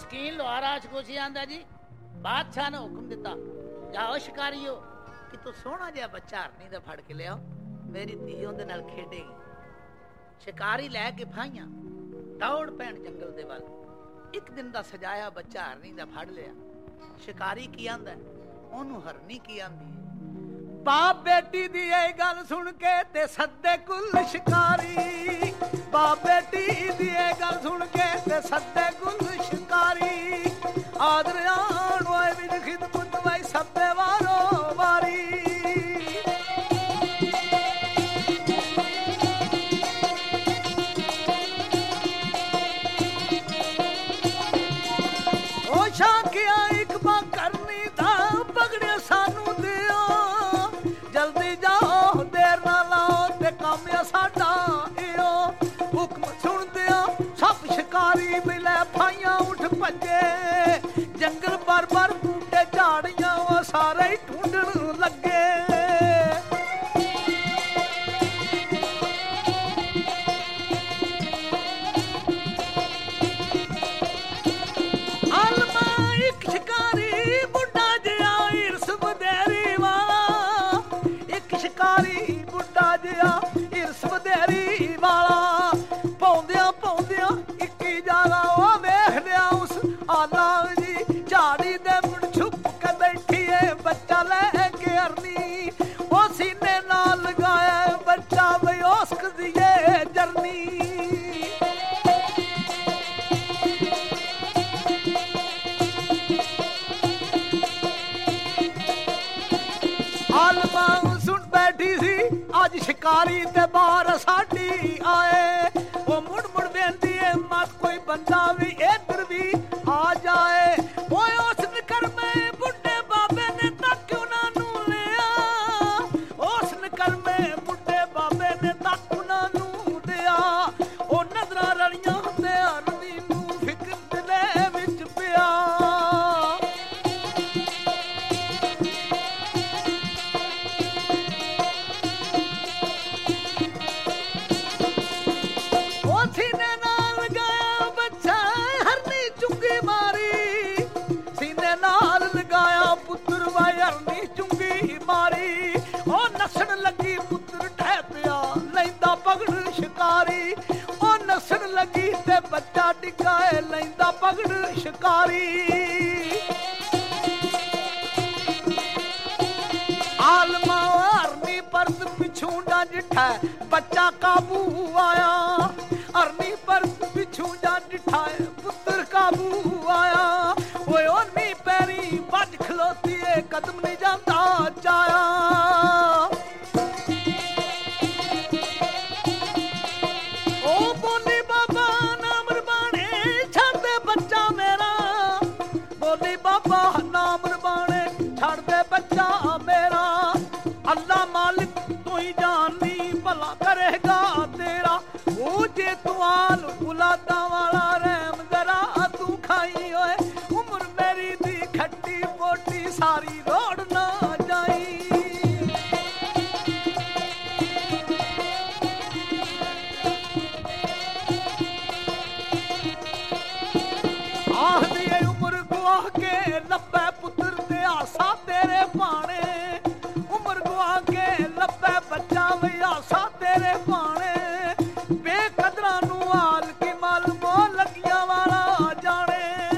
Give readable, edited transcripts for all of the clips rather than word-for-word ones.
शकीन लोहार राजकोशी आंदा जी बादशाह ने हुक्म दिता, जाओ शिकारियो कि तू सोहना जिहा बच्चा हरनी दा फड़ के लियाओ, मेरी धी उहदे नाल खेडेगी। शिकारी लैके फाइयां दौड़ पैण जंगल दे वल। एक दिन दा सजाया बच्चा हरनी दा फड़ लिया। शिकारी की आंदा, ओनू हरनी की आंदी है। बाप बेटी दी ये गल सुन के ते सद्दे कुल शिकारी, बाप बेटी दी ये गल सुन के ते सद्दे कुल शिकारी। आदर आन वाए विच खिदमत वाई सब्बे वारो वारी। ओ शाकिया एक बा करनी दा पगड़े सानू दियो, जल्दी जाओ देर ना लाओ ते काम या साडा इयो। हुक्म सुन दियो सब शिकारी मिले फाइयां उठ भजे, जंगल बार बार बूटे झाड़ियां वो सारे ही ढूंढन लगे। आलमा एक शिकारी बुढ़ा जिया इर्स बदेरी वाला, एक शिकारी बुढ़ा जिया इर्स बदेरी वाला। पौंदिया पौंदिया इक्की जाला वो वेख लिया उस आला जी, झाड़ी दे मुड़ छुप के बैठी है बच्चा लेके हरनी। वो सीने नाल लगाया बच्चा बेहोश दिए जरनी। आलमा सुन बैठी सी आज शिकारी ते बाहर साडी आए। वो मुड़ मुड़ बेंदी है मत कोई बंदा भी इधर भी आ जाए। वो उस नकर में बुढ़े बाबे ने तक क्यों ना नू लिया, उस नकर में बुढ़े बाबे ने तक ना नू दिया। ओ नजरा रलियां ते हरनी नू फिक्र दिले विच पिया। सीने नाल लगाया बच्चा हरनी चुंगी मारी, सीने नाल लगाया पुत्र वाई हरनी चुंगी मारी। ओ नसन लगी पुत्र ढह पिया लैंदा पगड़ शिकारी, ओ नसन लगी ते बच्चा डिगाए लैंदा पगड़ शिकारी। आलमा हरनी परत पिछू डंज ठै बच्चा काबू आया, हरनी पर पिछू जा डिठाए पुत्र काबू आया। ओए ओनी पैरी बज खलोती है कदम नहीं जाता चाया। ओ बोली बाबा नाम रबाने छड़ दे बच्चा मेरा, बोली बाबा नाम रबाने छड़ दे बच्चा मेरा। अल्लाह मालिक तू ही जानी भला करेगा तेरा। ओ जे तू आल बुलादा वाला रहम जरा तू खाई ओए, उम्र मेरी दी खट्टी मोटी सारी रोड ना जाई। आह दी उम्र गुआ के लब्बे पुत्र दे आसा तेरे पाने, उम्र गुआ के लब्बे बच्चा वे आसा तेरे पाने। बेकदरा नू हाल की मल मोह लगिया वाला जाने।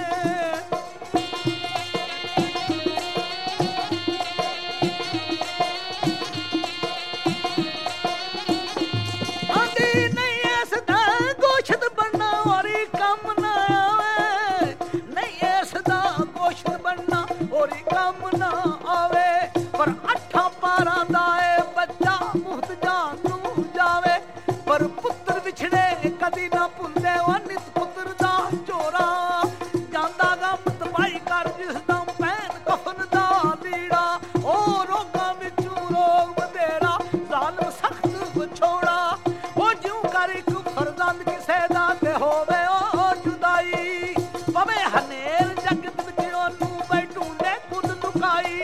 आंदी नहीं ऐसदा गोशत बनना और कम ना आवे, नहीं ऐसदा गोशत बनना और कम ना आवे। पर अठा पारा दाए बच्चा मुहत जान तू जावे, पर पुत्र विछड़े कदी ना भुल्ले ओ नित पुत्र दा चोरा। जांदा गम तबाही कर जिस दम पैन कफन दा लीड़ा, ओ रोगां विचों रोग बधेरा जालम सख्त विछोड़ा। ओ ज्यों कर एक फरजंद किसे दा ते होवे ओ जुदाई, पवे हनेर जगत विच ओनू बैठू ने खुद लुकाई।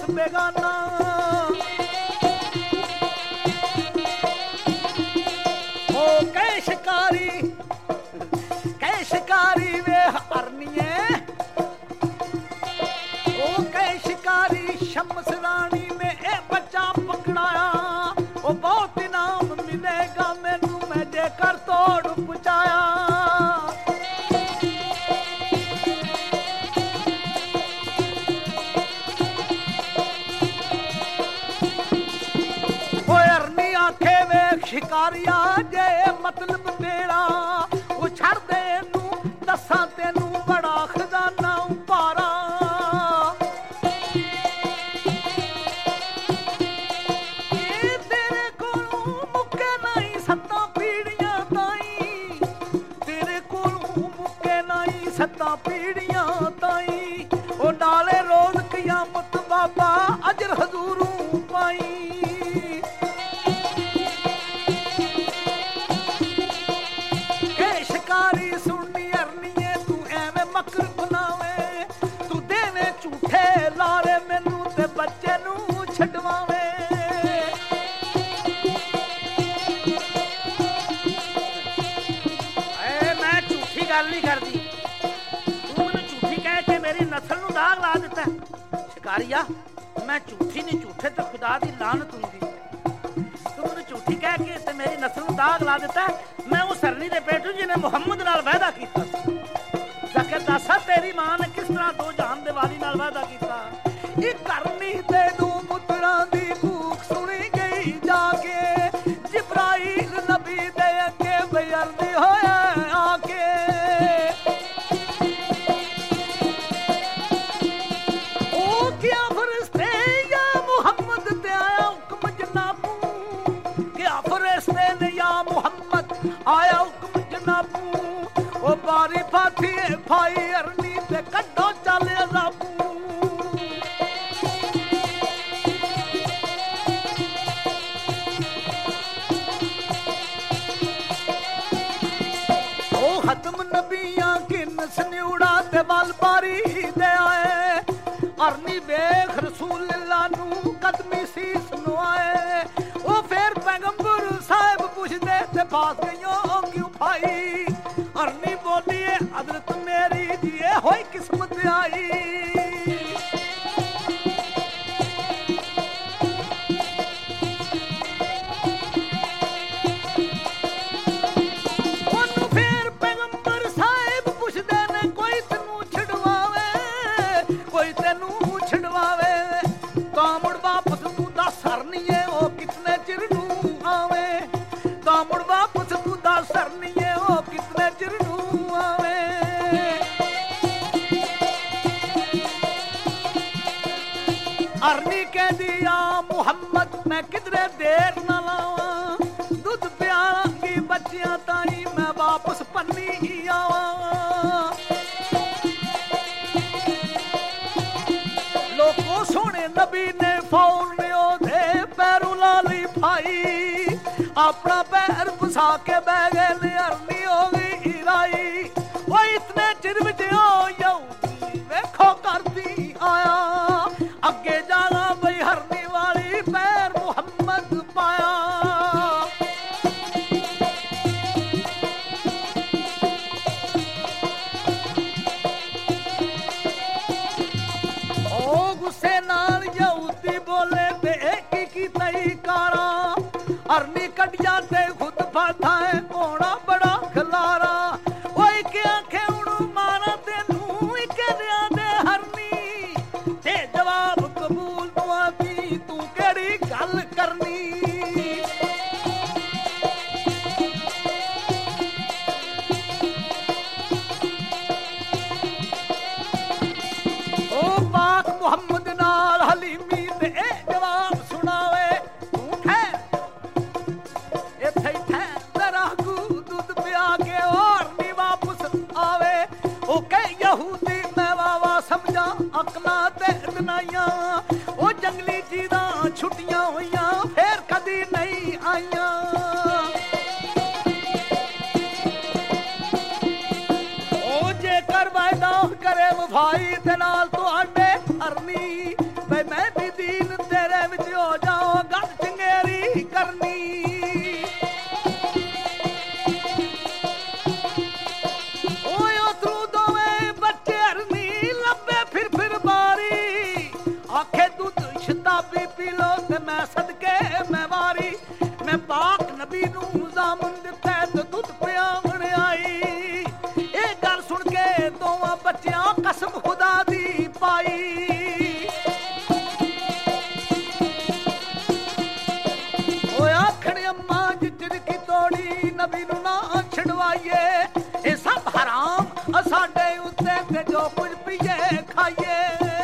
बेगाना। ओ कै शिकारी वे अरनिए, ओ कै शिकारी शम्स रानी में ए बच्चा पकड़ाया। ओ बहुत इनाम मिलेगा मैनू मैं जेकर तोड़ पुचाया। शिकारिया जे मतलब तेरा वो छड़ दे नू दसा तेनू बड़ा खजाना उपारा। ये तेरे कोलों मुक्के नहीं सत्ता पीड़ियां ताई, तेरे कोलों मुक्के नहीं सत्ता पीड़ियां ताई। ओ डाले रोज कियामत बाबा अजर हजूरू पाई। बच्चे नू छडवावे मैं झूठी गल नहीं करती, तू मैनू झूठी कह के मेरी नस्ल नू दाग ला दिता। शिकारिया मैं झूठी नहीं, झूठे तो खुदा दी लानत हुंदी। तू मैनू झूठी कह के ते मेरी नस्ल नू दाग ला दिता। मैं उस सरनी दे पेटू जिन्हें मुहम्मद नाल वायदा कीता। जाके दस तेरी मां ने किस तरह दो जहान दे वाली नाल वायदा कीता। ये करनी तेनू पुत्रा दी भूख सुनी गई जाके, जिब्राइल नबी दे अगे बेअर्दी होया आके। ओ क्या फरिश्ते या मुहम्मद ते आया हुक्म जनाबू, क्या फरिश्ते ने या मुहम्मद आया हुक्म जनाबू। ओ बारी फाथी भाई अरनी ते कड्डो चले अजाबू। खत्म नबियां किन सन्यूड़ा ते वाल बारी दे आए। अरनी वेख रसूलुल्लाह नू कदमी सीस नवाए। ओ फिर पैगंबर साहिब पुछदे ते पास गईयो क्यों भाई। अरनी बोलिए हजरत मेरी जिए होई किस्मत आई। अरनी कह दिया मुहम्मद मैं किधरे देर न लावा। दूध प्यालांगी बच्चियां ताई मैं वापस पन्नी ही आवा। लोको सोने नबी ने फौर ने ओधे पैरों लाली भाई। अपना पैर फसा के बह गए ने अरनी हो गई हिराई। वो इतने चिर विच यहूदी वेखो करती आया। अगे जाना बई हरनी वाली पैर मुहम्मद पाया। ओ गुस्से नाल यहूदी बोले ते एक की तई कारा। हरनी कटिया ते खुद फाथा है होना बड़ा खलारा। ओ एक आंखें उड़ू मारा तेनू एक दिया दे हरनी। ते जवाब कबूल दुआ दी तू केड़ी गल करनी। ओ पाक मुहम्मद नाल हलीमी ते जवाब सुनावे। तू ठहर इत्थे ठहर तेरा गू दूध पिया के और नी वापस आवे। ओ के यहूदी मैं वावा समझा अकला ते दनाइया। ओ जंगली चीज़ां छुट्टियां होइयां फिर कदी नहीं आईयां। ओ जेकर वायदा करे भाई ते नाल तुहाडे अरनी वे मैं भी दी मैं सदके मैं वारी मैं पाक नबी नू जामन दिता ते दुध पियावण आई ए गल सुन के दोवां बच्चियां कसम खुदा दी पाई ओ आखण अम्मा जिचर की तोड़ी नबी नू ना छड़वाइए ए सब हराम साडे उत्ते ते जो कुछ पीए खाइए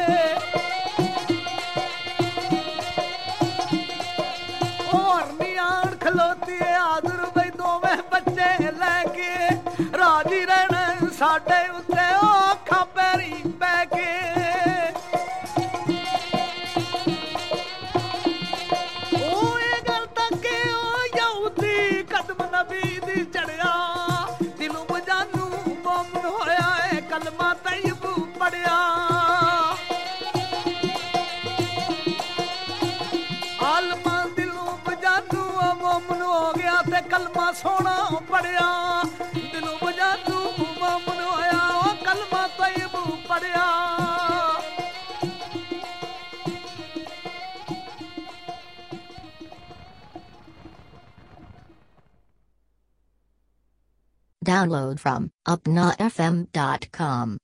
खलोती आदर बई दोवें बच्चे लैके राजी रहना साडे उत्ते अखां पैरी पै के गल तक यहूदी कदम नबी दी चढ़िया दिलों बजानू मोमन होया है कलमा तैयब पढ़िया आलमा दिलों बजानू मोमन हो गया ते कलमा सोना पढ़िया दिलों बजानू मोमन होया कलमा तैयब पढ़िया Download from upnafm.com